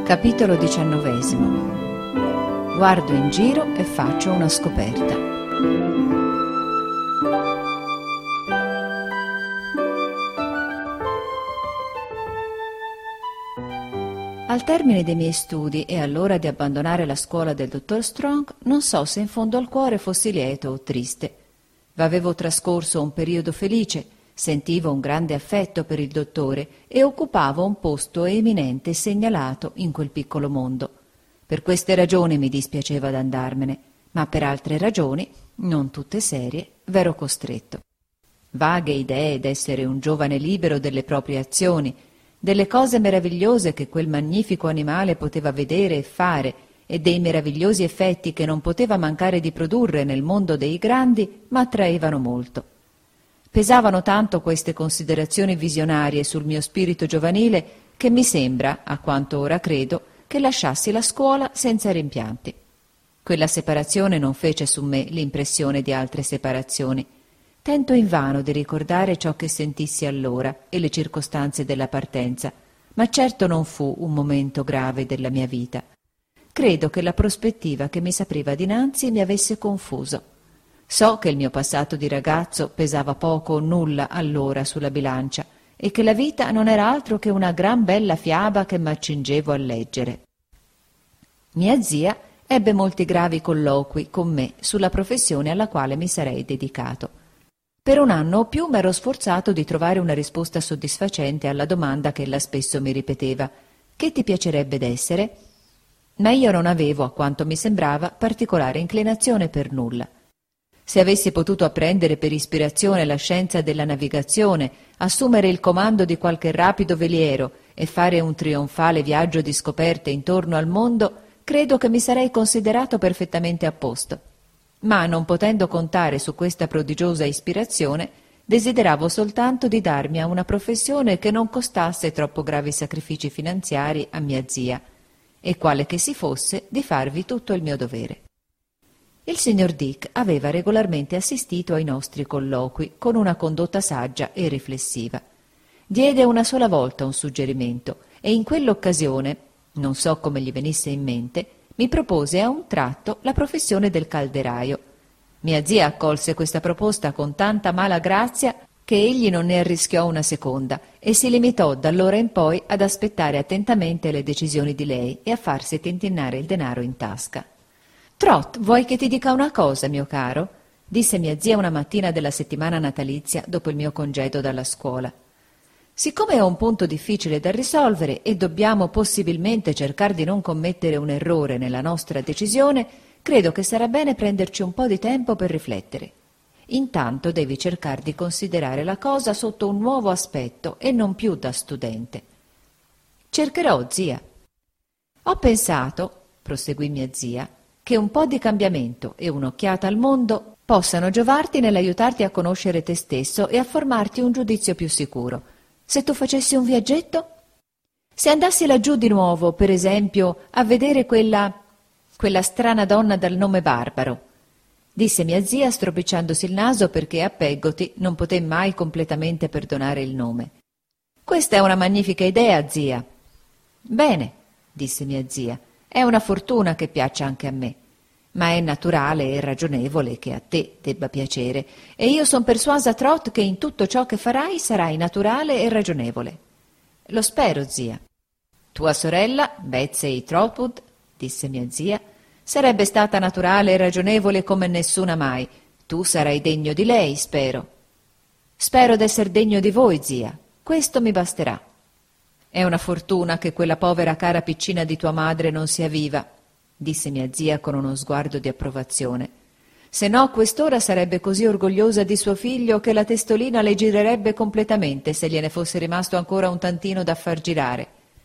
Capitolo 19. Guardo in giro e faccio una scoperta. Al termine dei miei studi e all'ora di abbandonare la scuola del dottor Strong, non so se in fondo al cuore fossi lieto o triste. Avevo trascorso un periodo felice, sentivo un grande affetto per il dottore e occupavo un posto eminente e segnalato in quel piccolo mondo. Per queste ragioni mi dispiaceva d'andarmene, ma per altre ragioni, non tutte serie, v'ero costretto. Vaghe idee d'essere un giovane libero delle proprie azioni, delle cose meravigliose che quel magnifico animale poteva vedere e fare e dei meravigliosi effetti che non poteva mancare di produrre nel mondo dei grandi, m'attraevano molto. Pesavano tanto queste considerazioni visionarie sul mio spirito giovanile che mi sembra, a quanto ora credo, che lasciassi la scuola senza rimpianti. Quella separazione non fece su me l'impressione di altre separazioni. Tento invano di ricordare ciò che sentissi allora e le circostanze della partenza, ma certo non fu un momento grave della mia vita. Credo che la prospettiva che mi s'apriva dinanzi mi avesse confuso. So che il mio passato di ragazzo pesava poco o nulla allora sulla bilancia e che la vita non era altro che una gran bella fiaba che m'accingevo a leggere. Mia zia ebbe molti gravi colloqui con me sulla professione alla quale mi sarei dedicato. Per un anno o più m'ero sforzato di trovare una risposta soddisfacente alla domanda che ella spesso mi ripeteva: «Che ti piacerebbe d'essere?» Ma io non avevo, a quanto mi sembrava, particolare inclinazione per nulla. Se avessi potuto apprendere per ispirazione la scienza della navigazione, assumere il comando di qualche rapido veliero e fare un trionfale viaggio di scoperte intorno al mondo, credo che mi sarei considerato perfettamente a posto. Ma non potendo contare su questa prodigiosa ispirazione, desideravo soltanto di darmi a una professione che non costasse troppo gravi sacrifici finanziari a mia zia, e quale che si fosse, di farvi tutto il mio dovere. Il signor Dick aveva regolarmente assistito ai nostri colloqui con una condotta saggia e riflessiva. Diede una sola volta un suggerimento e in quell'occasione, non so come gli venisse in mente, mi propose a un tratto la professione del calderaio. Mia zia accolse questa proposta con tanta mala grazia che egli non ne arrischiò una seconda e si limitò d'allora in poi ad aspettare attentamente le decisioni di lei e a farsi tintinnare il denaro in tasca. «Trot, vuoi che ti dica una cosa, mio caro?» disse mia zia una mattina della settimana natalizia dopo il mio congedo dalla scuola. «Siccome ho un punto difficile da risolvere e dobbiamo possibilmente cercare di non commettere un errore nella nostra decisione, credo che sarà bene prenderci un po' di tempo per riflettere. Intanto devi cercare di considerare la cosa sotto un nuovo aspetto e non più da studente». «Cercherò, zia». «Ho pensato», proseguì mia zia, «che un po' di cambiamento e un'occhiata al mondo possano giovarti nell'aiutarti a conoscere te stesso e a formarti un giudizio più sicuro. Se tu facessi un viaggetto? Se andassi laggiù di nuovo, per esempio, a vedere quella strana donna dal nome Barbaro», disse mia zia stropicciandosi il naso perché a Peggotty non poté mai completamente perdonare il nome. «Questa è una magnifica idea, zia». «Bene», disse mia zia, «è una fortuna che piaccia anche a me, ma è naturale e ragionevole che a te debba piacere, e io son persuasa, Trot, che in tutto ciò che farai sarai naturale e ragionevole». «Lo spero, zia». «Tua sorella, Betsey Trotwood», disse mia zia, «sarebbe stata naturale e ragionevole come nessuna mai. Tu sarai degno di lei, spero». «Spero d'esser degno di voi, zia. Questo mi basterà». «È una fortuna che quella povera cara piccina di tua madre non sia viva», disse mia zia con uno sguardo di approvazione. «Se no, quest'ora sarebbe così orgogliosa di suo figlio che la testolina le girerebbe completamente se gliene fosse rimasto ancora un tantino da far girare».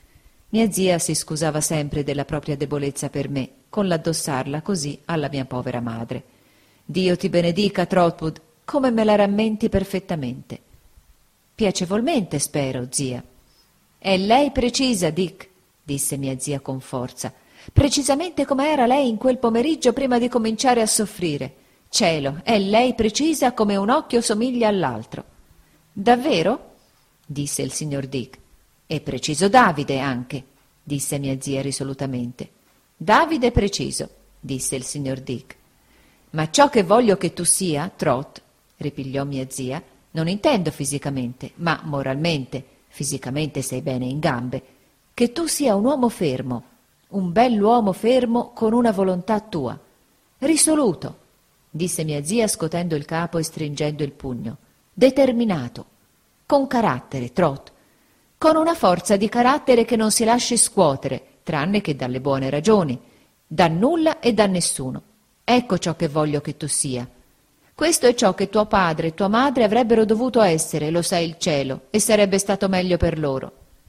Mia zia si scusava sempre della propria debolezza per me, con l'addossarla così alla mia povera madre. «Dio ti benedica, Trotwood, come me la rammenti perfettamente». «Piacevolmente, spero, zia». «È lei precisa, Dick», disse mia zia con forza, «precisamente come era lei in quel pomeriggio prima di cominciare a soffrire. Cielo, è lei precisa come un occhio somiglia all'altro». «Davvero?» disse il signor Dick. «E preciso Davide anche», disse mia zia risolutamente. Davide preciso, disse il signor Dick. Ma ciò che voglio che tu sia, Trot, ripigliò mia zia, non intendo fisicamente, ma moralmente. Fisicamente sei bene in gambe. Che tu sia un uomo fermo, un bell'uomo fermo con una volontà tua. Risoluto, disse mia zia scotendo il capo e stringendo il pugno. Determinato. Con carattere, Trot. Con una forza di carattere che non si lasci scuotere, tranne che dalle buone ragioni, da nulla e da nessuno. Ecco ciò che voglio che tu sia. Questo è ciò che tuo padre e tua madre avrebbero dovuto essere, lo sa il cielo, e sarebbe stato meglio per loro.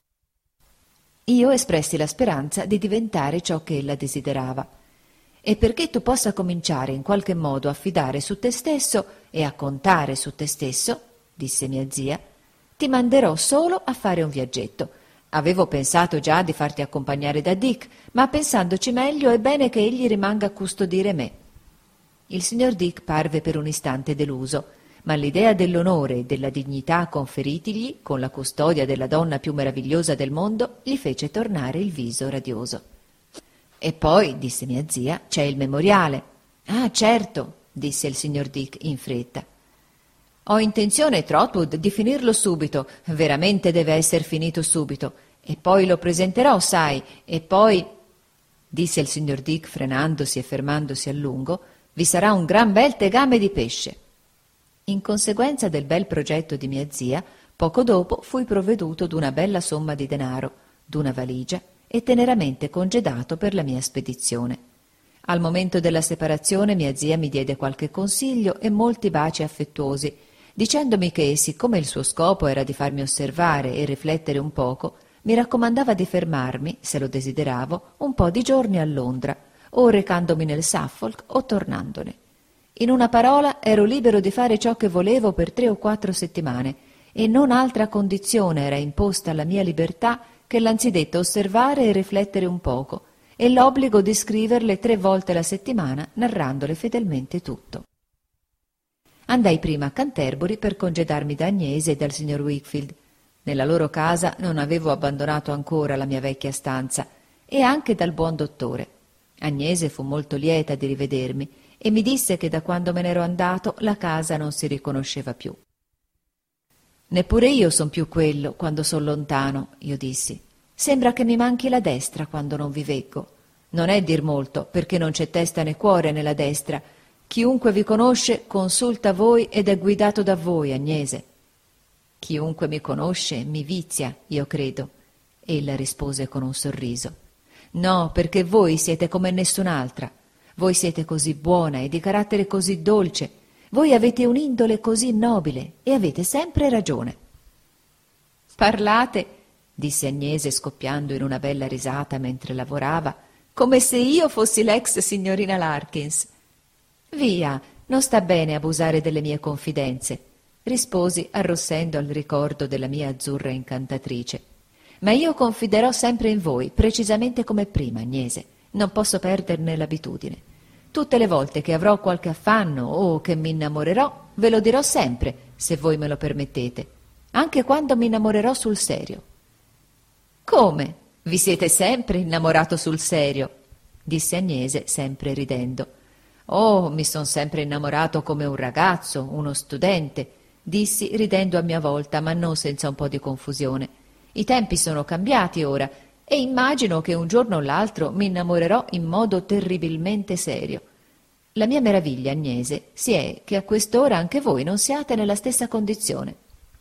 Io espressi la speranza di diventare ciò che ella desiderava. E perché tu possa cominciare in qualche modo a fidare su te stesso e a contare su te stesso, disse mia zia, ti manderò solo a fare un viaggetto. Avevo pensato già di farti accompagnare da Dick, ma pensandoci meglio è bene che egli rimanga a custodire me. Il signor Dick parve per un istante deluso, ma l'idea dell'onore e della dignità conferitigli con la custodia della donna più meravigliosa del mondo gli fece tornare il viso radioso. E poi, disse mia zia, c'è il memoriale. Ah, certo, disse il signor Dick in fretta. Ho intenzione, Trotwood, di finirlo subito, veramente deve esser finito subito, e poi lo presenterò, sai, e poi, disse il signor Dick frenandosi e fermandosi a lungo, vi sarà un gran bel tegame di pesce. In conseguenza del bel progetto di mia zia, poco dopo fui provveduto d'una bella somma di denaro, d'una valigia, e teneramente congedato per la mia spedizione. Al momento della separazione mia zia mi diede qualche consiglio e molti baci affettuosi, dicendomi che, siccome il suo scopo era di farmi osservare e riflettere un poco, mi raccomandava di fermarmi, se lo desideravo, un po' di giorni a Londra, o recandomi nel Suffolk o tornandone. In una parola, ero libero di fare ciò che volevo per 3 o 4 settimane, e non altra condizione era imposta alla mia libertà che l'anzidetto osservare e riflettere un poco, e l'obbligo di scriverle 3 volte la settimana, narrandole fedelmente tutto. Andai prima a Canterbury per congedarmi da Agnese e dal signor Wickfield. Nella loro casa non avevo abbandonato ancora la mia vecchia stanza, e anche dal buon dottore. Agnese fu molto lieta di rivedermi e mi disse che da quando me n'ero andato la casa non si riconosceva più. Neppure io son più quello quando son lontano, io dissi. Sembra che mi manchi la destra quando non vi veggo. Non è dir molto, perché non c'è testa né cuore nella destra. Chiunque vi conosce consulta voi ed è guidato da voi, Agnese. Chiunque mi conosce mi vizia, io credo. Ella rispose con un sorriso. No, perché voi siete come nessun'altra. Voi siete così buona e di carattere così dolce. Voi avete un'indole così nobile e avete sempre ragione. Parlate, disse Agnese scoppiando in una bella risata mentre lavorava, come se io fossi l'ex signorina Larkins. Via, non sta bene abusare delle mie confidenze, risposi arrossendo al ricordo della mia azzurra incantatrice. Ma io confiderò sempre in voi, precisamente come prima, Agnese. Non posso perderne l'abitudine. Tutte le volte che avrò qualche affanno o che mi innamorerò, ve lo dirò sempre, se voi me lo permettete, anche quando mi innamorerò sul serio. Come? Vi siete sempre innamorato sul serio? Disse Agnese, sempre ridendo. Oh, mi son sempre innamorato come un ragazzo, uno studente, dissi ridendo a mia volta, ma non senza un po' di confusione. I tempi sono cambiati ora, e immagino che un giorno o l'altro mi innamorerò in modo terribilmente serio. La mia meraviglia, Agnese, si è che a quest'ora anche voi non siate nella stessa condizione.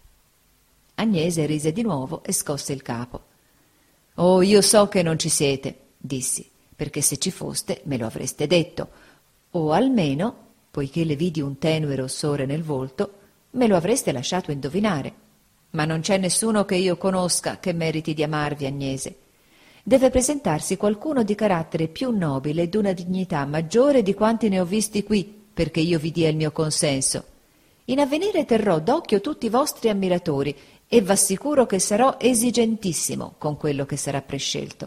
Agnese rise di nuovo e scosse il capo. Oh, io so che non ci siete, dissi, perché se ci foste me lo avreste detto, o almeno, poiché le vidi un tenue rossore nel volto, me lo avreste lasciato indovinare. Ma non c'è nessuno che io conosca che meriti di amarvi, Agnese. Deve presentarsi qualcuno di carattere più nobile e d'una dignità maggiore di quanti ne ho visti qui, perché io vi dia il mio consenso. In avvenire terrò d'occhio tutti i vostri ammiratori e v'assicuro che sarò esigentissimo con quello che sarà prescelto.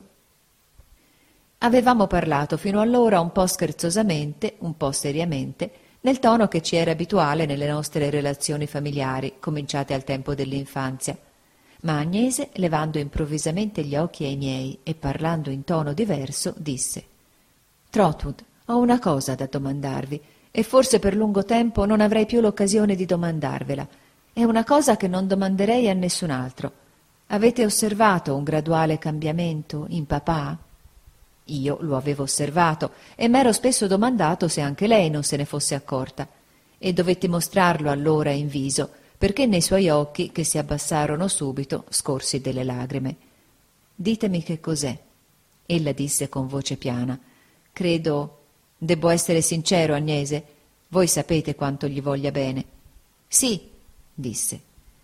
Avevamo parlato fino allora un po' scherzosamente, un po' seriamente, nel tono che ci era abituale nelle nostre relazioni familiari, cominciate al tempo dell'infanzia. ma Agnese, levando improvvisamente gli occhi ai miei e parlando in tono diverso, disse: «Trotwood, ho una cosa da domandarvi, e forse per lungo tempo non avrei più l'occasione di domandarvela. È una cosa che non domanderei a nessun altro. Avete osservato un graduale cambiamento in papà?» Io lo avevo osservato e m'ero spesso domandato se anche lei non se ne fosse accorta, e dovetti mostrarlo allora in viso, perché nei suoi occhi, che si abbassarono subito, scorsi delle lagrime. «Ditemi che cos'è», ella disse con voce piana. «Credo... Debbo essere sincero, Agnese. Voi sapete quanto gli voglia bene». «Sì», disse.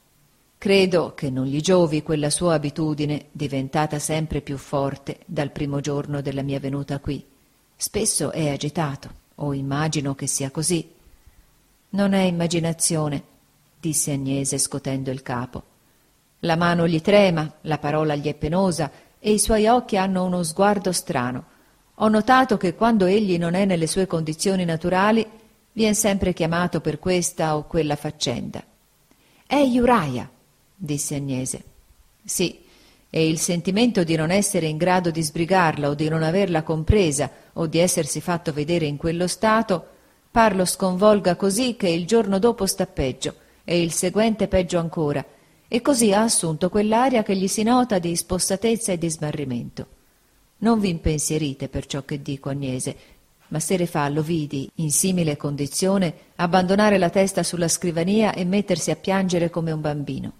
«Credo che non gli giovi quella sua abitudine, diventata sempre più forte dal primo giorno della mia venuta qui. Spesso è agitato, o immagino che sia così». «Non è immaginazione», disse Agnese scotendo il capo. «La mano gli trema, la parola gli è penosa e i suoi occhi hanno uno sguardo strano. Ho notato che quando egli non è nelle sue condizioni naturali vien sempre chiamato per questa o quella faccenda». «È Uriah», disse Agnese. «Sì, e il sentimento di non essere in grado di sbrigarla o di non averla compresa o di essersi fatto vedere in quello stato par lo sconvolga così che il giorno dopo sta peggio e il seguente peggio ancora, e così ha assunto quell'aria che gli si nota di spossatezza e di smarrimento. Non vi impensierite per ciò che dico, Agnese, ma Sere Fa lo vidi, in simile condizione, abbandonare la testa sulla scrivania e mettersi a piangere come un bambino».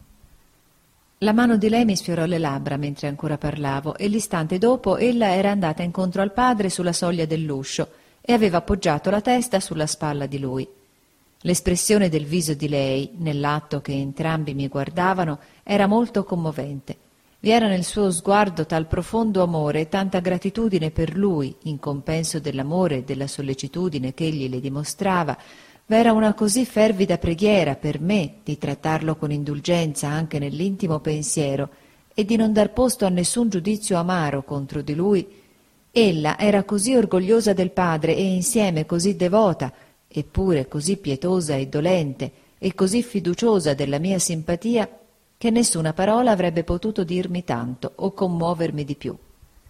La mano di lei mi sfiorò le labbra mentre ancora parlavo, e l'istante dopo ella era andata incontro al padre sulla soglia dell'uscio e aveva appoggiato la testa sulla spalla di lui. L'espressione del viso di lei, nell'atto che entrambi mi guardavano, era molto commovente. Vi era nel suo sguardo tal profondo amore e tanta gratitudine per lui, in compenso dell'amore e della sollecitudine ch'egli le dimostrava. V'era una così fervida preghiera per me di trattarlo con indulgenza anche nell'intimo pensiero e di non dar posto a nessun giudizio amaro contro di lui. Ella era così orgogliosa del padre e insieme così devota, eppure così pietosa e dolente, e così fiduciosa della mia simpatia, che nessuna parola avrebbe potuto dirmi tanto o commuovermi di più.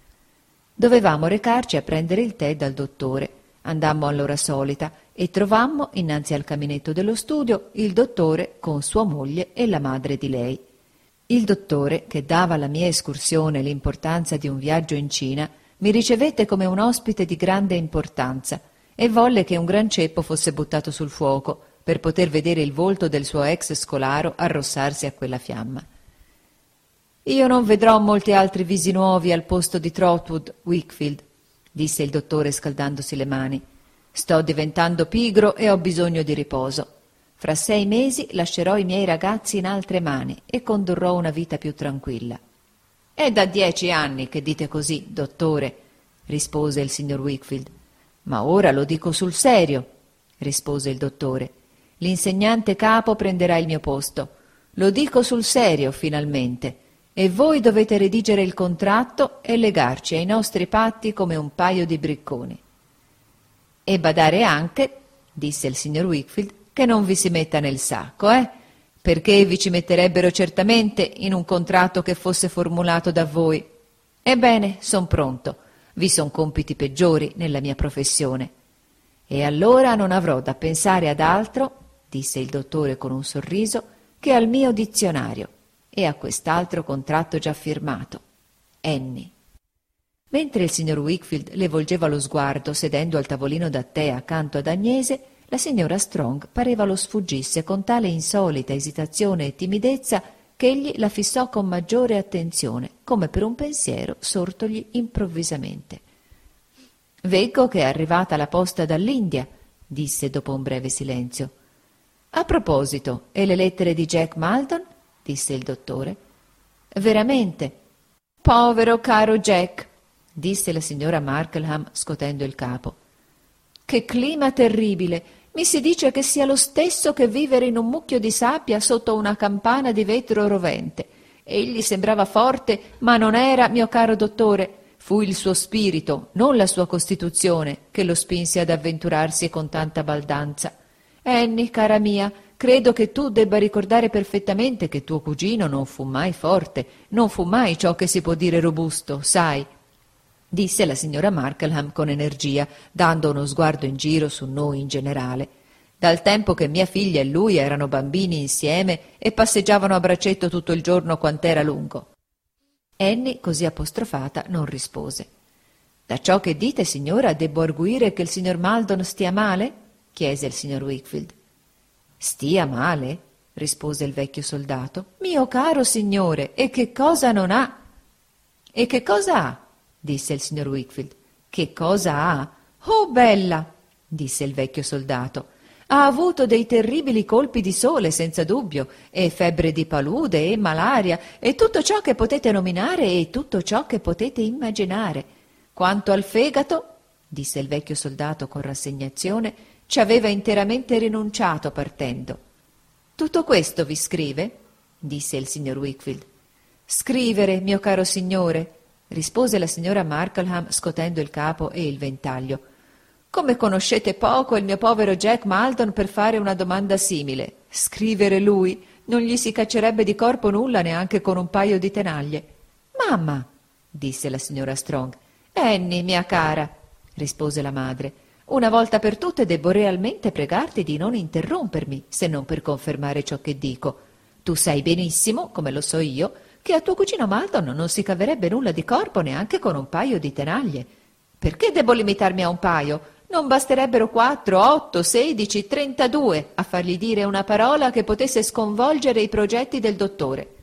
Dovevamo recarci a prendere il tè dal dottore. Andammo all'ora solita e trovammo, innanzi al caminetto dello studio, il dottore con sua moglie e la madre di lei. Il dottore, che dava alla mia escursione l'importanza di un viaggio in Cina, mi ricevette come un ospite di grande importanza e volle che un gran ceppo fosse buttato sul fuoco per poter vedere il volto del suo ex scolaro arrossarsi a quella fiamma. «Io non vedrò molti altri visi nuovi al posto di Trotwood, Wickfield», disse il dottore scaldandosi le mani. «Sto diventando pigro e ho bisogno di riposo. Fra 6 mesi lascerò i miei ragazzi in altre mani e condurrò una vita più tranquilla». «È da 10 anni che dite così, dottore», rispose il signor Wickfield. «Ma ora lo dico sul serio», rispose il dottore. «L'insegnante capo prenderà il mio posto. Lo dico sul serio, finalmente. E voi dovete redigere il contratto e legarci ai nostri patti come un paio di bricconi». «E badare anche», disse il signor Wickfield, «che non vi si metta nel sacco, perché vi ci metterebbero certamente in un contratto che fosse formulato da voi. Ebbene, son pronto. Vi son compiti peggiori nella mia professione. E allora non avrò da pensare ad altro», disse il dottore con un sorriso, «che al mio dizionario e a quest'altro contratto già firmato. Annie». Mentre il signor Wickfield le volgeva lo sguardo sedendo al tavolino da tè accanto ad Agnese, la signora Strong pareva lo sfuggisse con tale insolita esitazione e timidezza che egli la fissò con maggiore attenzione, come per un pensiero sortogli improvvisamente. «Veggo che è arrivata la posta dall'India», disse dopo un breve silenzio. «A proposito, e le lettere di Jack Maldon?» disse il dottore. «Veramente?» «Povero caro Jack», disse la signora Markleham scotendo il capo. «Che clima terribile! Mi si dice che sia lo stesso che vivere in un mucchio di sabbia sotto una campana di vetro rovente. Egli sembrava forte, ma non era, mio caro dottore. Fu il suo spirito, non la sua costituzione, che lo spinse ad avventurarsi con tanta baldanza. Annie, cara mia, credo che tu debba ricordare perfettamente che tuo cugino non fu mai forte, non fu mai ciò che si può dire robusto, sai», disse la signora Markleham con energia, dando uno sguardo in giro su noi in generale. «Dal tempo che mia figlia e lui erano bambini insieme e passeggiavano a braccetto tutto il giorno quant'era lungo». Annie, così apostrofata, non rispose. «Da ciò che dite, signora, debbo arguire che il signor Maldon stia male?» chiese il signor Wickfield. «Stia male?» rispose il vecchio soldato. «Mio caro signore, e che cosa non ha?» «E che cosa ha?» disse il signor Wickfield. «Che cosa ha? Oh, bella!» disse il vecchio soldato. «Ha avuto dei terribili colpi di sole, senza dubbio, e febbre di palude, e malaria, e tutto ciò che potete nominare e tutto ciò che potete immaginare. Quanto al fegato», disse il vecchio soldato con rassegnazione, «ci aveva interamente rinunciato partendo». «Tutto questo vi scrive?» disse il signor Wickfield. «Scrivere, mio caro signore», rispose la signora Markleham scotendo il capo e il ventaglio. «Come conoscete poco il mio povero Jack Maldon per fare una domanda simile. Scrivere lui, non gli si caccerebbe di corpo nulla neanche con un paio di tenaglie». «Mamma», disse la signora Strong. «Annie, mia cara», rispose la madre, «una volta per tutte debbo realmente pregarti di non interrompermi, se non per confermare ciò che dico. Tu sai benissimo, come lo so io, che a tuo cugino Maldon non si caverebbe nulla di corpo neanche con un paio di tenaglie. Perché debbo limitarmi a un paio? Non basterebbero 4, 8, 16, 32 a fargli dire una parola che potesse sconvolgere i progetti del dottore».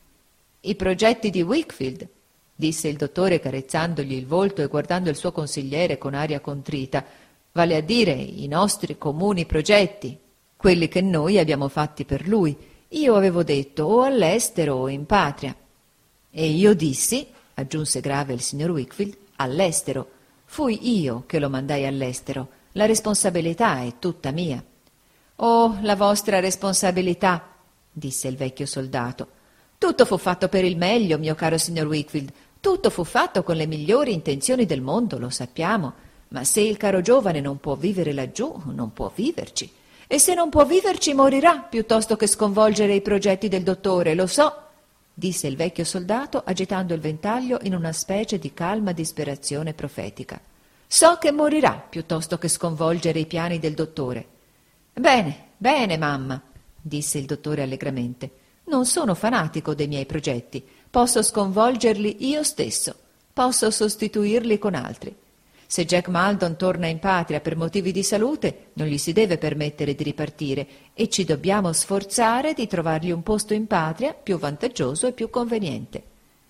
«I progetti di Wickfield», disse il dottore carezzandogli il volto e guardando il suo consigliere con aria contrita, «vale a dire i nostri comuni progetti, quelli che noi abbiamo fatti per lui. Io avevo detto o all'estero o in patria». «E io dissi», aggiunse grave il signor Wickfield, «all'estero. Fui io che lo mandai all'estero. La responsabilità è tutta mia». «Oh, la vostra responsabilità», disse il vecchio soldato. «Tutto fu fatto per il meglio, mio caro signor Wickfield. Tutto fu fatto con le migliori intenzioni del mondo, lo sappiamo. Ma se il caro giovane non può vivere laggiù, non può viverci. E se non può viverci morirà piuttosto che sconvolgere i progetti del dottore, lo so», disse il vecchio soldato agitando il ventaglio in una specie di calma disperazione profetica. «So che morirà piuttosto che sconvolgere i piani del dottore». «Bene, bene, mamma», disse il dottore allegramente. «Non sono fanatico dei miei progetti. Posso sconvolgerli io stesso. Posso sostituirli con altri. Se Jack Maldon torna in patria per motivi di salute, non gli si deve permettere di ripartire e ci dobbiamo sforzare di trovargli un posto in patria più vantaggioso e più conveniente».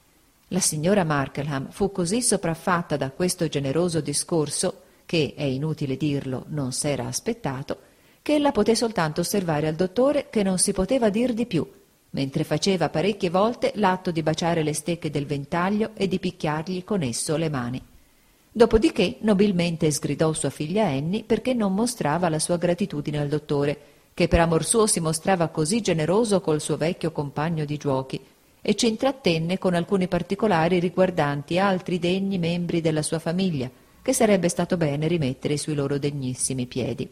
La signora Markleham fu così sopraffatta da questo generoso discorso, che, è inutile dirlo, non s'era aspettato, che ella poté soltanto osservare al dottore che non si poteva dir di più, mentre faceva parecchie volte l'atto di baciare le stecche del ventaglio e di picchiargli con esso le mani. Dopodiché nobilmente sgridò sua figlia Annie perché non mostrava la sua gratitudine al dottore, che per amor suo si mostrava così generoso col suo vecchio compagno di giuochi, e ci intrattenne con alcuni particolari riguardanti altri degni membri della sua famiglia, che sarebbe stato bene rimettere sui loro degnissimi piedi.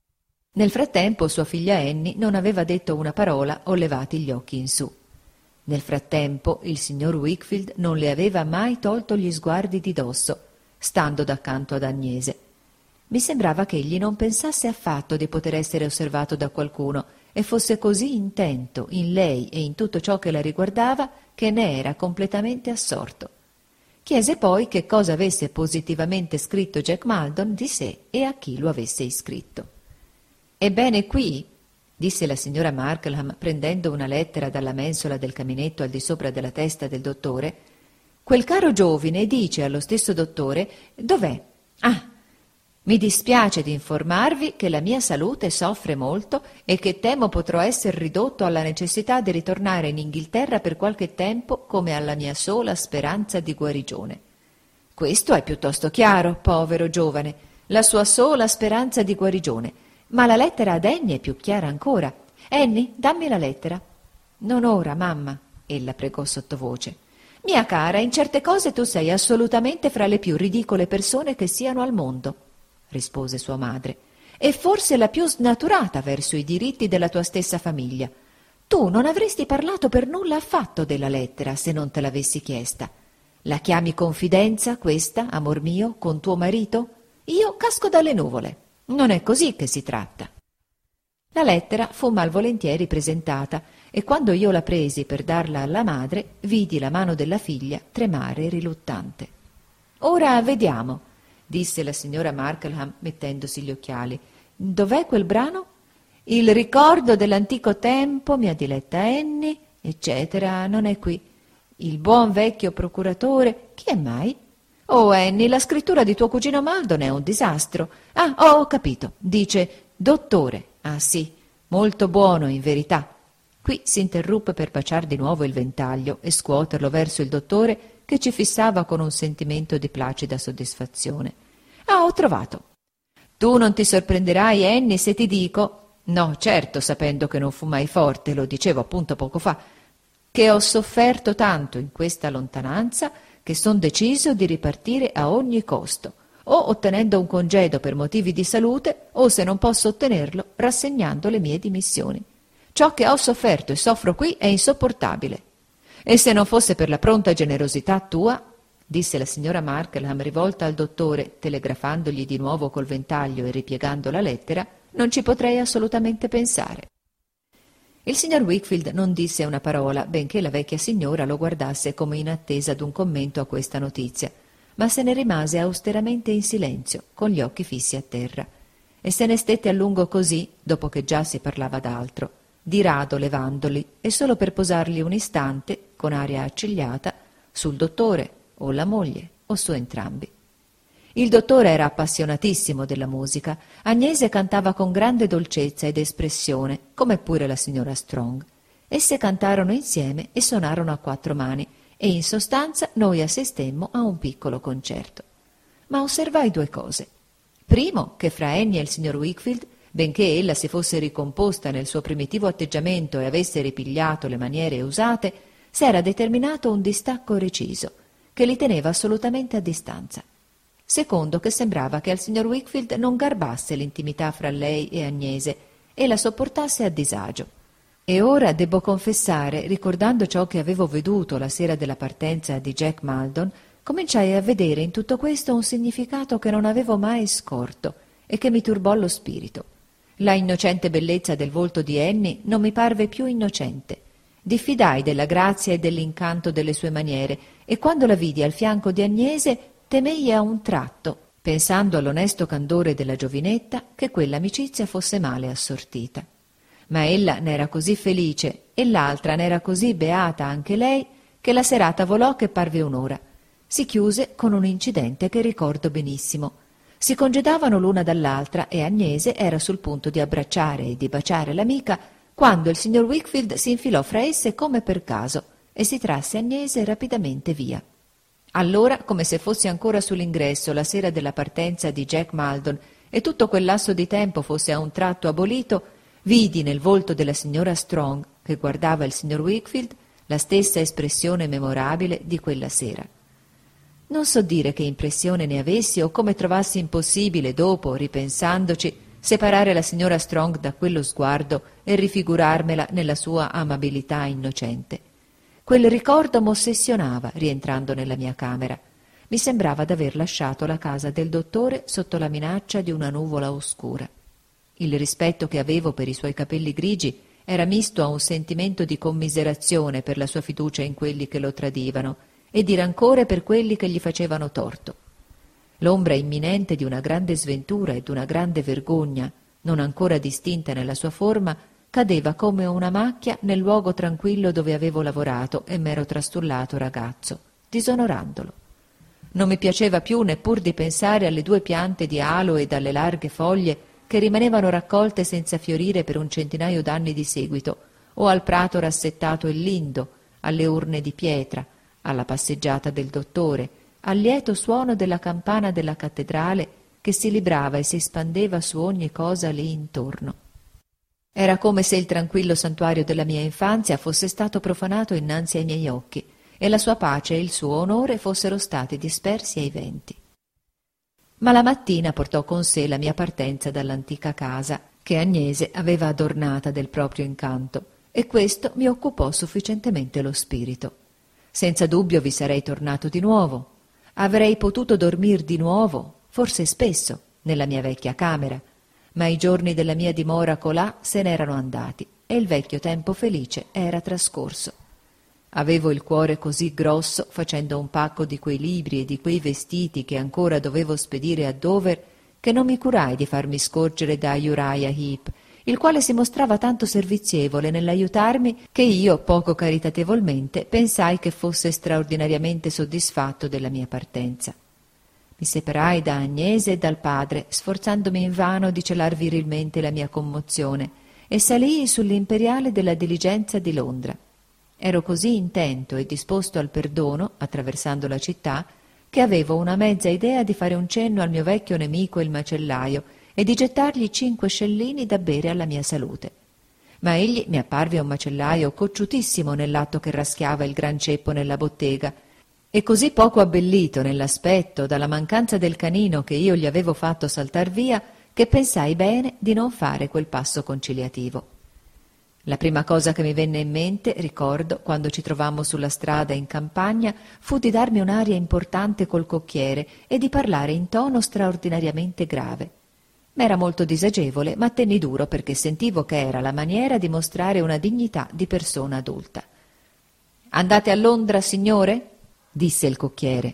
Nel frattempo sua figlia Annie non aveva detto una parola o levati gli occhi in su. Nel frattempo il signor Wickfield non le aveva mai tolto gli sguardi di dosso, stando daccanto ad Agnese. Mi sembrava che egli non pensasse affatto di poter essere osservato da qualcuno e fosse così intento in lei e in tutto ciò che la riguardava che ne era completamente assorto. Chiese poi che cosa avesse positivamente scritto Jack Maldon di sé e a chi lo avesse iscritto. «Ebbene qui», disse la signora Markleham prendendo una lettera dalla mensola del caminetto al di sopra della testa del dottore, «quel caro giovine dice allo stesso dottore dov'è? Ah, mi dispiace di informarvi che la mia salute soffre molto e che temo potrò essere ridotto alla necessità di ritornare in Inghilterra per qualche tempo come alla mia sola speranza di guarigione». Questo è piuttosto chiaro, povero giovane, la sua sola speranza di guarigione. Ma la lettera ad Annie è più chiara ancora. «Annie, dammi la lettera». «Non ora, mamma», ella pregò sottovoce. «Mia cara, in certe cose tu sei assolutamente fra le più ridicole persone che siano al mondo», rispose sua madre. e forse la più snaturata verso i diritti della tua stessa famiglia. Tu non avresti parlato per nulla affatto della lettera se non te l'avessi chiesta. La chiami confidenza, questa, amor mio, con tuo marito? Io casco dalle nuvole. Non è così che si tratta. La lettera fu malvolentieri presentata e quando io la presi per darla alla madre, vidi la mano della figlia tremare riluttante. «Ora vediamo», disse la signora Markleham mettendosi gli occhiali. «Dov'è quel brano? Il ricordo dell'antico tempo, mia diletta Annie, eccetera, non è qui. Il buon vecchio procuratore, chi è mai? Oh, Annie, la scrittura di tuo cugino Maldon è un disastro. Ah, ho capito, dice dottore. Ah sì, molto buono in verità». Qui si interruppe per baciar di nuovo il ventaglio e scuoterlo verso il dottore, che ci fissava con un sentimento di placida soddisfazione. «Ah, ho trovato. Tu non ti sorprenderai, Annie, se ti dico, no, certo, sapendo che non fu mai forte, lo dicevo appunto poco fa, che ho sofferto tanto in questa lontananza che son deciso di ripartire a ogni costo, o ottenendo un congedo per motivi di salute, o se non posso ottenerlo, rassegnando le mie dimissioni. Ciò che ho sofferto e soffro qui è insopportabile. E se non fosse per la pronta generosità tua, disse la signora Markleham rivolta al dottore, telegrafandogli di nuovo col ventaglio e ripiegando la lettera, non ci potrei assolutamente pensare. Il signor Wickfield non disse una parola, benché la vecchia signora lo guardasse come in attesa d'un commento a questa notizia, ma se ne rimase austeramente in silenzio, con gli occhi fissi a terra, e se ne stette a lungo così, dopo che già si parlava d'altro, di rado levandoli e solo per posarli un istante, con aria accigliata, sul dottore o la moglie o su entrambi. Il dottore era appassionatissimo della musica. Agnese cantava con grande dolcezza ed espressione, come pure la signora Strong. Esse cantarono insieme e suonarono a quattro mani, e in sostanza noi assistemmo a un piccolo concerto. Ma osservai due cose. Primo, che fra Annie e il signor Wickfield, benché ella si fosse ricomposta nel suo primitivo atteggiamento e avesse ripigliato le maniere usate, s'era determinato un distacco reciso, che li teneva assolutamente a distanza. Secondo, che sembrava che al signor Wickfield non garbasse l'intimità fra lei e Agnese e la sopportasse a disagio. E ora debbo confessare, ricordando ciò che avevo veduto la sera della partenza di Jack Maldon, cominciai a vedere in tutto questo un significato che non avevo mai scorto e che mi turbò lo spirito. La innocente bellezza del volto di Annie non mi parve più innocente. Diffidai della grazia e dell'incanto delle sue maniere e quando la vidi al fianco di Agnese temei a un tratto, pensando all'onesto candore della giovinetta, che quell'amicizia fosse male assortita. Ma ella n'era così felice e l'altra n'era così beata anche lei che la serata volò che parve un'ora. Si chiuse con un incidente che ricordo benissimo. Si congedavano l'una dall'altra e Agnese era sul punto di abbracciare e di baciare l'amica quando il signor Wickfield si infilò fra esse come per caso e si trasse Agnese rapidamente via. Allora, come se fossi ancora sull'ingresso la sera della partenza di Jack Maldon e tutto quel lasso di tempo fosse a un tratto abolito, vidi nel volto della signora Strong, che guardava il signor Wickfield, la stessa espressione memorabile di quella sera. Non so dire che impressione ne avessi o come trovassi impossibile, dopo, ripensandoci, separare la signora Strong da quello sguardo e rifigurarmela nella sua amabilità innocente. Quel ricordo m'ossessionava rientrando nella mia camera. Mi sembrava d'aver lasciato la casa del dottore sotto la minaccia di una nuvola oscura. Il rispetto che avevo per i suoi capelli grigi era misto a un sentimento di commiserazione per la sua fiducia in quelli che lo tradivano e di rancore per quelli che gli facevano torto. L'ombra imminente di una grande sventura e d'una grande vergogna, non ancora distinta nella sua forma, cadeva come una macchia nel luogo tranquillo dove avevo lavorato e m'ero trastullato ragazzo, disonorandolo. Non mi piaceva più neppur di pensare alle due piante di aloe e dalle larghe foglie che rimanevano raccolte senza fiorire per un centinaio d'anni di seguito, o al prato rassettato e lindo, alle urne di pietra, alla passeggiata del dottore, al lieto suono della campana della cattedrale che si librava e si spandeva su ogni cosa lì intorno. Era come se il tranquillo santuario della mia infanzia fosse stato profanato innanzi ai miei occhi e la sua pace e il suo onore fossero stati dispersi ai venti. Ma la mattina portò con sé la mia partenza dall'antica casa, che Agnese aveva adornata del proprio incanto, e questo mi occupò sufficientemente lo spirito. Senza dubbio vi sarei tornato di nuovo. Avrei potuto dormir di nuovo, forse spesso, nella mia vecchia camera, ma i giorni della mia dimora colà se n'erano andati e il vecchio tempo felice era trascorso. Avevo il cuore così grosso, facendo un pacco di quei libri e di quei vestiti che ancora dovevo spedire a Dover, che non mi curai di farmi scorgere da Uriah Heep, il quale si mostrava tanto servizievole nell'aiutarmi che io, poco caritatevolmente, pensai che fosse straordinariamente soddisfatto della mia partenza. Mi separai da Agnese e dal padre, sforzandomi invano di celar virilmente la mia commozione, e salii sull'imperiale della diligenza di Londra. Ero così intento e disposto al perdono, attraversando la città, che avevo una mezza idea di fare un cenno al mio vecchio nemico il macellaio e di gettargli 5 scellini da bere alla mia salute. Ma egli mi apparve un macellaio cocciutissimo nell'atto che raschiava il gran ceppo nella bottega, e così poco abbellito nell'aspetto dalla mancanza del canino che io gli avevo fatto saltar via, che pensai bene di non fare quel passo conciliativo. La prima cosa che mi venne in mente, ricordo, quando ci trovammo sulla strada in campagna, fu di darmi un'aria importante col cocchiere e di parlare in tono straordinariamente grave. M'era molto disagevole, ma tenni duro perché sentivo che era la maniera di mostrare una dignità di persona adulta. «Andate a Londra, signore?» disse il cocchiere.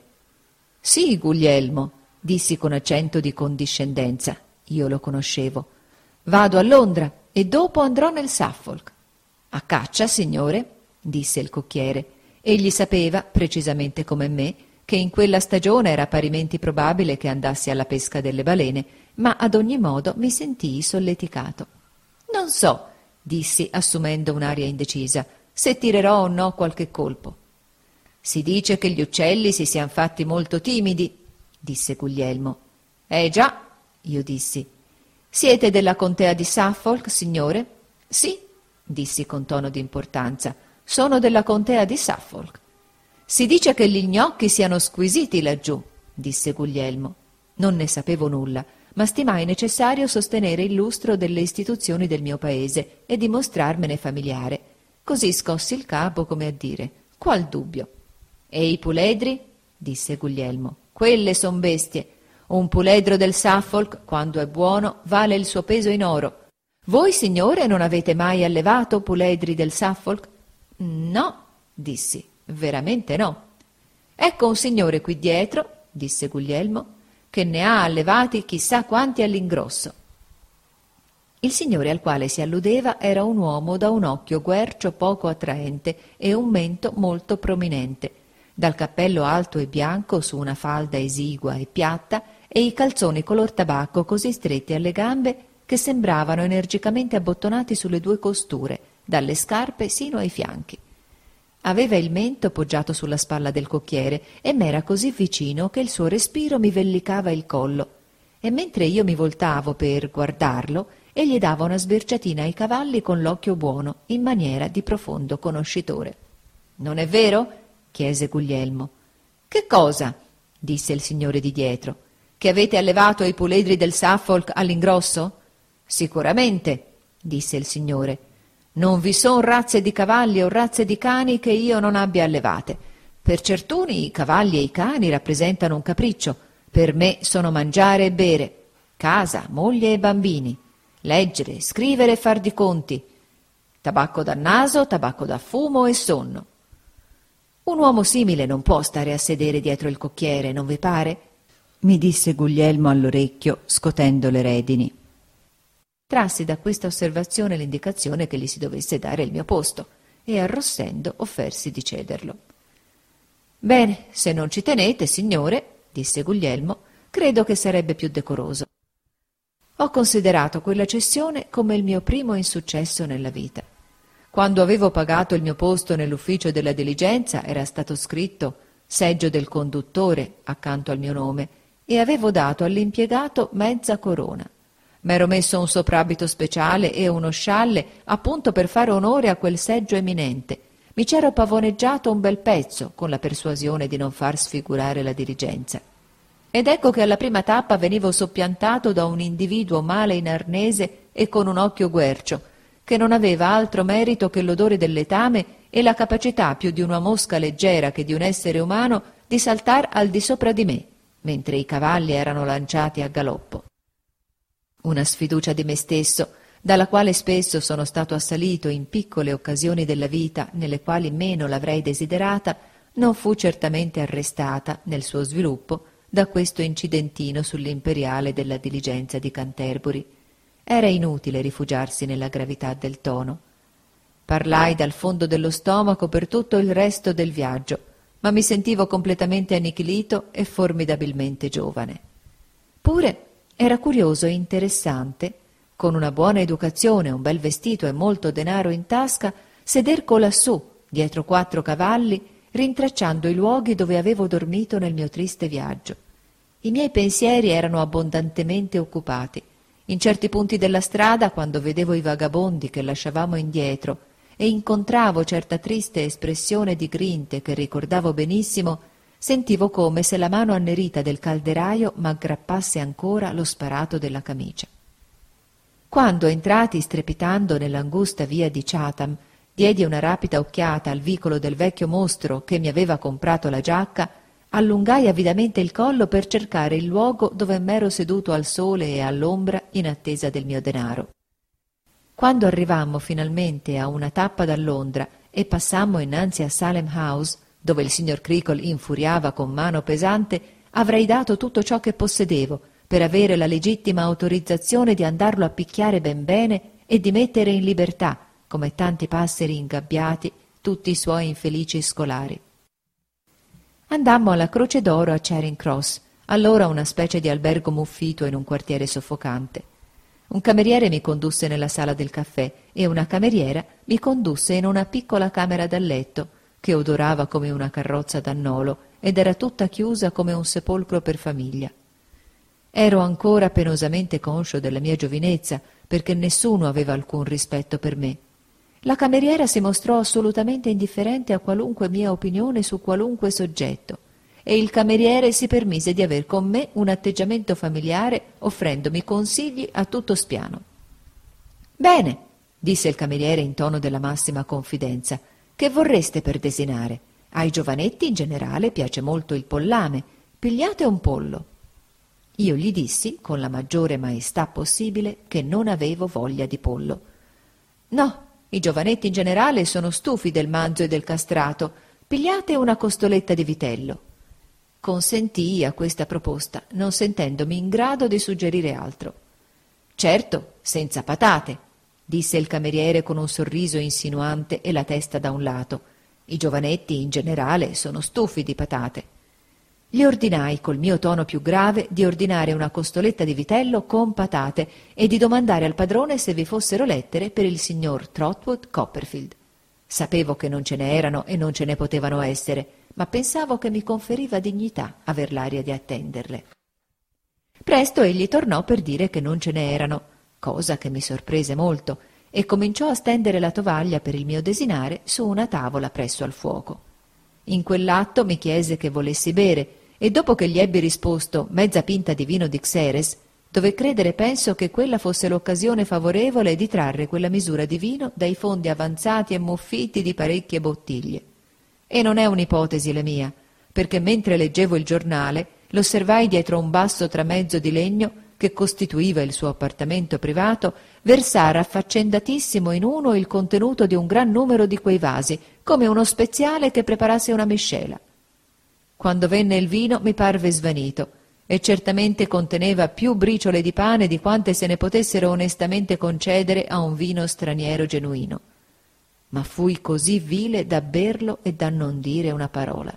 «Sì, Guglielmo», dissi con accento di condiscendenza. Io lo conoscevo. «Vado a Londra e dopo andrò nel Suffolk». «A caccia, signore?» disse il cocchiere. Egli sapeva, precisamente come me, che in quella stagione era parimenti probabile che andassi alla pesca delle balene, ma ad ogni modo mi sentii solleticato. «Non so», dissi, assumendo un'aria indecisa, «se tirerò o no qualche colpo». «Si dice che gli uccelli si sian fatti molto timidi», disse Guglielmo. Già», io dissi. «Siete della contea di Suffolk, signore?» «Sì», dissi con tono di importanza, «sono della contea di Suffolk». «Si dice che gli gnocchi siano squisiti laggiù», disse Guglielmo. Non ne sapevo nulla, ma stimai necessario sostenere il lustro delle istituzioni del mio paese e dimostrarmene familiare. Così scossi il capo come a dire: «Qual dubbio?» «E i puledri?» disse Guglielmo. «Quelle son bestie. Un puledro del Suffolk, quando è buono, vale il suo peso in oro. Voi, signore, non avete mai allevato puledri del Suffolk?» «No», dissi, «veramente no». «Ecco un signore qui dietro», disse Guglielmo, «che ne ha allevati chissà quanti all'ingrosso». Il signore al quale si alludeva era un uomo da un occhio guercio poco attraente e un mento molto prominente, dal cappello alto e bianco su una falda esigua e piatta e i calzoni color tabacco così stretti alle gambe che sembravano energicamente abbottonati sulle 2 costure, dalle scarpe sino ai fianchi. Aveva il mento poggiato sulla spalla del cocchiere e m'era così vicino che il suo respiro mi vellicava il collo, e mentre io mi voltavo per guardarlo, egli dava una sbirciatina ai cavalli con l'occhio buono, in maniera di profondo conoscitore. «Non è vero?» chiese Guglielmo. «Che cosa?» disse il signore di dietro. «Che avete allevato i puledri del Suffolk all'ingrosso?» «Sicuramente», disse il signore. «Non vi son razze di cavalli o razze di cani che io non abbia allevate. Per certuni i cavalli e i cani rappresentano un capriccio, per me sono mangiare e bere, casa, moglie e bambini, leggere, scrivere e far di conti, tabacco da naso, tabacco da fumo e sonno. Un uomo simile non può stare a sedere dietro il cocchiere, non vi pare?» mi disse Guglielmo all'orecchio, scotendo le redini. Trassi da questa osservazione l'indicazione che gli si dovesse dare il mio posto e, arrossendo, offersi di cederlo. «Bene, se non ci tenete, signore», disse Guglielmo, «credo che sarebbe più decoroso». Ho considerato quella cessione come il mio primo insuccesso nella vita. Quando avevo pagato il mio posto nell'ufficio della diligenza era stato scritto «Seggio del conduttore» accanto al mio nome e avevo dato all'impiegato mezza corona. M'ero messo un soprabito speciale e uno scialle appunto per fare onore a quel seggio eminente. Mi c'ero pavoneggiato un bel pezzo con la persuasione di non far sfigurare la diligenza. ed ecco che alla prima tappa venivo soppiantato da un individuo male in arnese e con un occhio guercio, che non aveva altro merito che l'odore del letame e la capacità più di una mosca leggera che di un essere umano di saltar al di sopra di me, mentre i cavalli erano lanciati a galoppo. Una sfiducia di me stesso, dalla quale spesso sono stato assalito in piccole occasioni della vita nelle quali meno l'avrei desiderata, non fu certamente arrestata nel suo sviluppo da questo incidentino sull'imperiale della diligenza di Canterbury. Era inutile rifugiarsi nella gravità del tono. Parlai dal fondo dello stomaco per tutto il resto del viaggio, ma mi sentivo completamente annichilito e formidabilmente giovane. Pure era curioso e interessante, con una buona educazione, un bel vestito e molto denaro in tasca, seder colassù, dietro 4 cavalli, rintracciando i luoghi dove avevo dormito nel mio triste viaggio. I miei pensieri erano abbondantemente occupati. In certi punti della strada, quando vedevo i vagabondi che lasciavamo indietro e incontravo certa triste espressione di grinte che ricordavo benissimo, sentivo come se la mano annerita del calderaio m'aggrappasse ancora lo sparato della camicia. Quando, entrati strepitando nell'angusta via di Chatham, diedi una rapida occhiata al vicolo del vecchio mostro che mi aveva comprato la giacca, allungai avidamente il collo per cercare il luogo dove m'ero seduto al sole e all'ombra in attesa del mio denaro. Quando arrivammo finalmente a una tappa da Londra e passammo innanzi a Salem House, dove il signor Creakle infuriava con mano pesante, avrei dato tutto ciò che possedevo per avere la legittima autorizzazione di andarlo a picchiare ben bene e di mettere in libertà, come tanti passeri ingabbiati, tutti i suoi infelici scolari. Andammo alla Croce d'Oro a Charing Cross, allora una specie di albergo muffito in un quartiere soffocante. Un cameriere mi condusse nella sala del caffè e una cameriera mi condusse in una piccola camera da letto, che odorava come una carrozza d'annolo ed era tutta chiusa come un sepolcro per famiglia. Ero ancora penosamente conscio della mia giovinezza, perché nessuno aveva alcun rispetto per me. La cameriera si mostrò assolutamente indifferente a qualunque mia opinione su qualunque soggetto, e il cameriere si permise di aver con me un atteggiamento familiare, offrendomi consigli a tutto spiano. «Bene», disse il cameriere in tono della massima confidenza, «che vorreste per desinare? Ai giovanetti in generale piace molto il pollame. Pigliate un pollo». Io gli dissi, con la maggiore maestà possibile, che non avevo voglia di pollo. «No, i giovanetti in generale sono stufi del manzo e del castrato. Pigliate una costoletta di vitello». Consentii a questa proposta, non sentendomi in grado di suggerire altro. «Certo, senza patate», disse il cameriere con un sorriso insinuante e la testa da un lato. «I giovanetti in generale sono stufi di patate». Gli ordinai, col mio tono più grave, di ordinare una costoletta di vitello con patate e di domandare al padrone se vi fossero lettere per il signor Trotwood Copperfield. Sapevo che non ce ne erano e non ce ne potevano essere, ma pensavo che mi conferiva dignità aver l'aria di attenderle. Presto egli tornò per dire che non ce ne erano, cosa che mi sorprese molto, e cominciò a stendere la tovaglia per il mio desinare su una tavola presso al fuoco. In quell'atto mi chiese che volessi bere, e dopo che gli ebbi risposto mezza pinta di vino di Xeres, dove credere penso che quella fosse l'occasione favorevole di trarre quella misura di vino dai fondi avanzati e muffiti di parecchie bottiglie. E non è un'ipotesi la mia, perché mentre leggevo il giornale l'osservai dietro un basso tramezzo di legno che costituiva il suo appartamento privato versare affaccendatissimo in uno il contenuto di un gran numero di quei vasi, come uno speziale che preparasse una miscela. Quando venne il vino mi parve svanito, e certamente conteneva più briciole di pane di quante se ne potessero onestamente concedere a un vino straniero genuino. Ma fui così vile da berlo e da non dire una parola.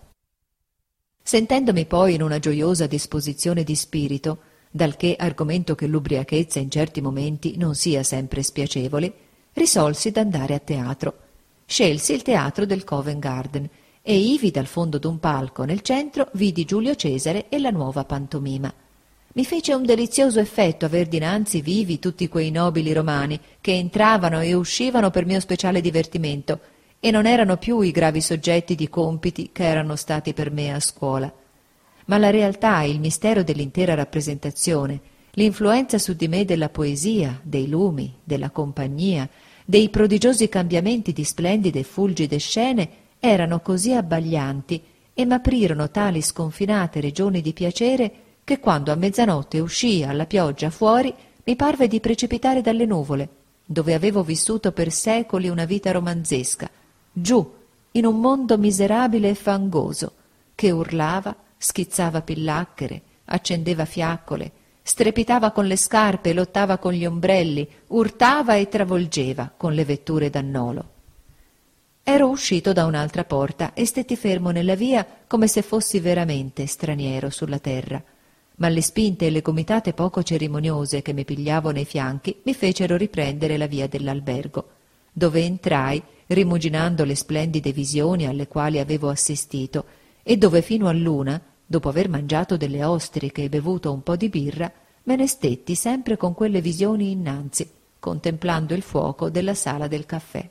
Sentendomi poi in una gioiosa disposizione di spirito, dal che argomento che l'ubriachezza in certi momenti non sia sempre spiacevole, risolsi d'andare a teatro. Scelsi il teatro del Covent Garden e ivi dal fondo d'un palco nel centro vidi Giulio Cesare e la nuova pantomima. Mi fece un delizioso effetto aver dinanzi vivi tutti quei nobili romani che entravano e uscivano per mio speciale divertimento e non erano più i gravi soggetti di compiti che erano stati per me a scuola. ma la realtà e il mistero dell'intera rappresentazione, l'influenza su di me della poesia, dei lumi, della compagnia, dei prodigiosi cambiamenti di splendide e fulgide scene erano così abbaglianti e m'aprirono tali sconfinate regioni di piacere che quando a mezzanotte uscii alla pioggia fuori mi parve di precipitare dalle nuvole, dove avevo vissuto per secoli una vita romanzesca, giù, in un mondo miserabile e fangoso, che urlava, schizzava pillacchere, accendeva fiaccole, strepitava con le scarpe, lottava con gli ombrelli, urtava e travolgeva con le vetture d'annolo. Ero uscito da un'altra porta e stetti fermo nella via come se fossi veramente straniero sulla terra, ma le spinte e le gomitate poco cerimoniose che mi pigliavo nei fianchi mi fecero riprendere la via dell'albergo, dove entrai rimuginando le splendide visioni alle quali avevo assistito e dove fino all'una, dopo aver mangiato delle ostriche e bevuto un po' di birra, me ne stetti sempre con quelle visioni innanzi, contemplando il fuoco della sala del caffè.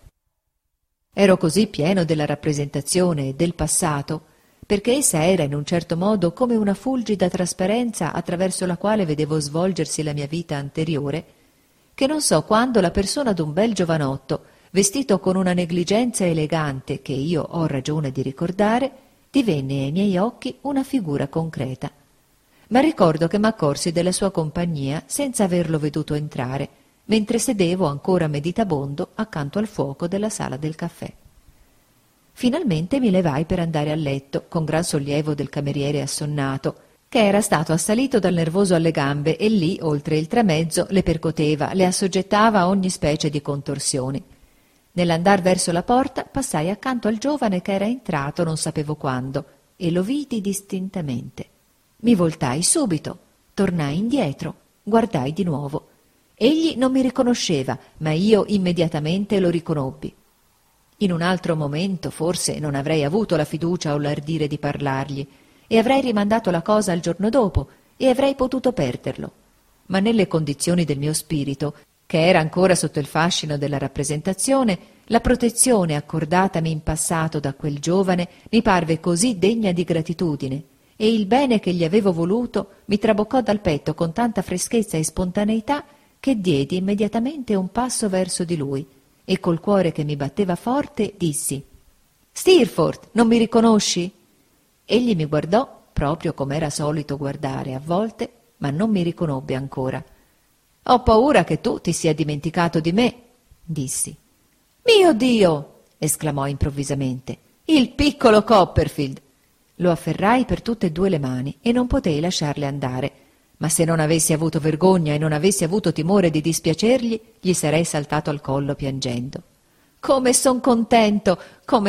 Ero così pieno della rappresentazione e del passato, perché essa era in un certo modo come una fulgida trasparenza attraverso la quale vedevo svolgersi la mia vita anteriore, che non so quando la persona d'un bel giovanotto, vestito con una negligenza elegante che io ho ragione di ricordare, divenne ai miei occhi una figura concreta. Ma ricordo che m'accorsi della sua compagnia senza averlo veduto entrare, mentre sedevo ancora meditabondo accanto al fuoco della sala del caffè. Finalmente mi levai per andare a letto, con gran sollievo del cameriere assonnato, che era stato assalito dal nervoso alle gambe e lì, oltre il tramezzo, le percoteva, le assoggettava a ogni specie di contorsioni. Nell'andar verso la porta passai accanto al giovane che era entrato non sapevo quando e lo vidi distintamente. Mi voltai subito, tornai indietro, guardai di nuovo. Egli non mi riconosceva, ma io immediatamente lo riconobbi. In un altro momento forse non avrei avuto la fiducia o l'ardire di parlargli e avrei rimandato la cosa al giorno dopo e avrei potuto perderlo. Ma nelle condizioni del mio spirito, che era ancora sotto il fascino della rappresentazione, la protezione accordatami in passato da quel giovane mi parve così degna di gratitudine e il bene che gli avevo voluto mi traboccò dal petto con tanta freschezza e spontaneità che diedi immediatamente un passo verso di lui e col cuore che mi batteva forte dissi: «Steerforth, non mi riconosci?» Egli mi guardò proprio come era solito guardare a volte, ma non mi riconobbe ancora. «Ho paura che tu ti sia dimenticato di me», dissi. «Mio Dio!» esclamò improvvisamente. «Il piccolo Copperfield!» Lo afferrai per tutte e due le mani e non potei lasciarle andare, ma se non avessi avuto vergogna e non avessi avuto timore di dispiacergli, gli sarei saltato al collo piangendo. «Come son contento,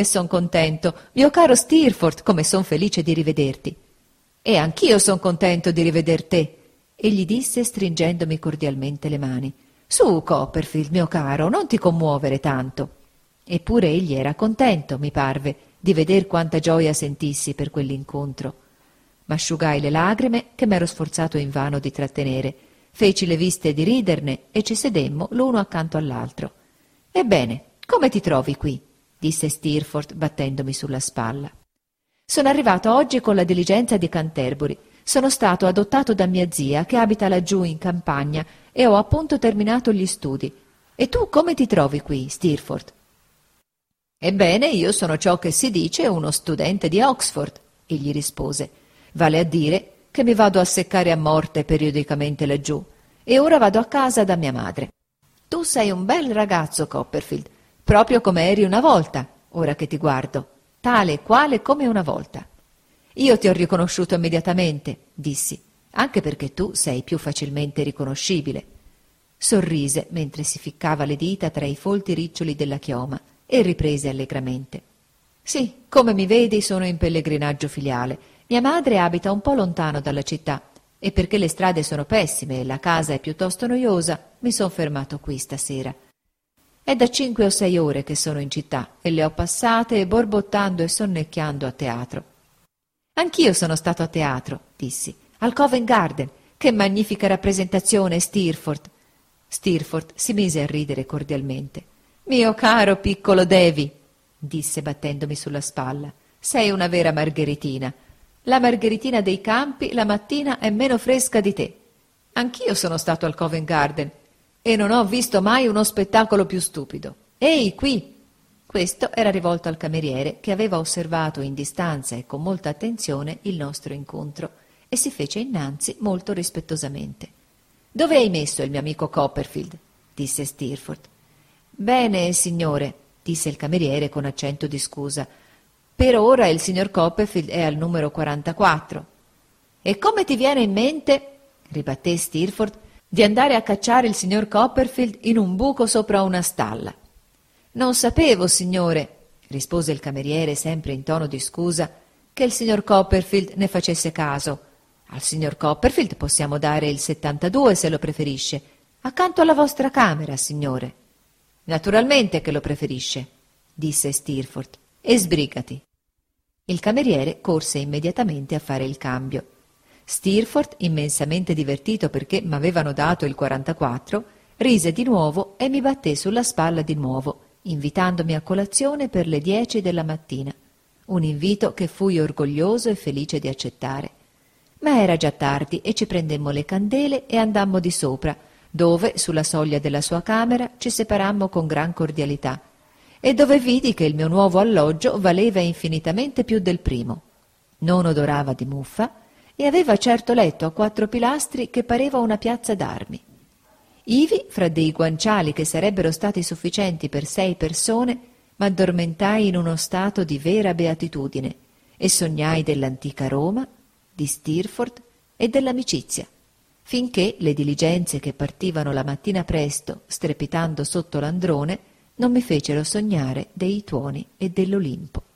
mio caro Steerforth, come son felice di rivederti!» «E anch'io son contento di riveder te!» egli disse stringendomi cordialmente le mani. «Su, Copperfield, mio caro, non ti commuovere tanto!» Eppure egli era contento, mi parve, di veder quanta gioia sentissi per quell'incontro. M'asciugai le lagrime che m'ero sforzato invano di trattenere, feci le viste di riderne e ci sedemmo l'uno accanto all'altro. «Ebbene, come ti trovi qui?» disse Steerforth battendomi sulla spalla. «Sono arrivato oggi con la diligenza di Canterbury. Sono stato adottato da mia zia che abita laggiù in campagna e ho appunto terminato gli studi. E tu come ti trovi qui, Steerforth?» «Ebbene, io sono ciò che si dice uno studente di Oxford», egli rispose. «Vale a dire che mi vado a seccare a morte periodicamente laggiù e ora vado a casa da mia madre. Tu sei un bel ragazzo, Copperfield, proprio come eri una volta, ora che ti guardo, tale e quale come una volta». «Io ti ho riconosciuto immediatamente», dissi, «anche perché tu sei più facilmente riconoscibile». Sorrise mentre si ficcava le dita tra i folti riccioli della chioma e riprese allegramente. «Sì, come mi vedi sono in pellegrinaggio filiale. Mia madre abita un po' lontano dalla città e perché le strade sono pessime e la casa è piuttosto noiosa mi son fermato qui stasera. È da 5 o 6 ore che sono in città e le ho passate borbottando e sonnecchiando a teatro». «Anch'io sono stato a teatro», dissi, «al Covent Garden. Che magnifica rappresentazione, Steerforth!» Steerforth si mise a ridere cordialmente. «Mio caro piccolo Davy», disse battendomi sulla spalla, «sei una vera margheritina. La Margheritina dei Campi la mattina è meno fresca di te. Anch'io sono stato al Covent Garden e non ho visto mai uno spettacolo più stupido. Ehi, qui!» Questo era rivolto al cameriere, che aveva osservato in distanza e con molta attenzione il nostro incontro, e si fece innanzi molto rispettosamente. «Dove hai messo il mio amico Copperfield?» disse Steerforth. «Bene, signore», disse il cameriere con accento di scusa. «Per ora il signor Copperfield è al numero 44. «E come ti viene in mente», ribatté Steerforth, «di andare a cacciare il signor Copperfield in un buco sopra una stalla?» «Non sapevo, signore», rispose il cameriere sempre in tono di scusa, «che il signor Copperfield ne facesse caso. Al signor Copperfield possiamo dare il 72 se lo preferisce, accanto alla vostra camera, signore». «Naturalmente che lo preferisce», disse Steerforth, «e sbrigati». Il cameriere corse immediatamente a fare il cambio. Steerforth, immensamente divertito perché m'avevano dato il 44, rise di nuovo e mi batté sulla spalla di nuovo, invitandomi a colazione per le 10 della mattina, un invito che fui orgoglioso e felice di accettare. Ma era già tardi e ci prendemmo le candele e andammo di sopra, dove, sulla soglia della sua camera, ci separammo con gran cordialità, e dove vidi che il mio nuovo alloggio valeva infinitamente più del primo. Non odorava di muffa e aveva certo letto a 4 pilastri che pareva una piazza d'armi. Ivi, fra dei guanciali che sarebbero stati sufficienti per 6 persone, m'addormentai in uno stato di vera beatitudine e sognai dell'antica Roma, di Steerforth e dell'amicizia, finché le diligenze che partivano la mattina presto, strepitando sotto l'androne, non mi fecero sognare dei tuoni e dell'Olimpo.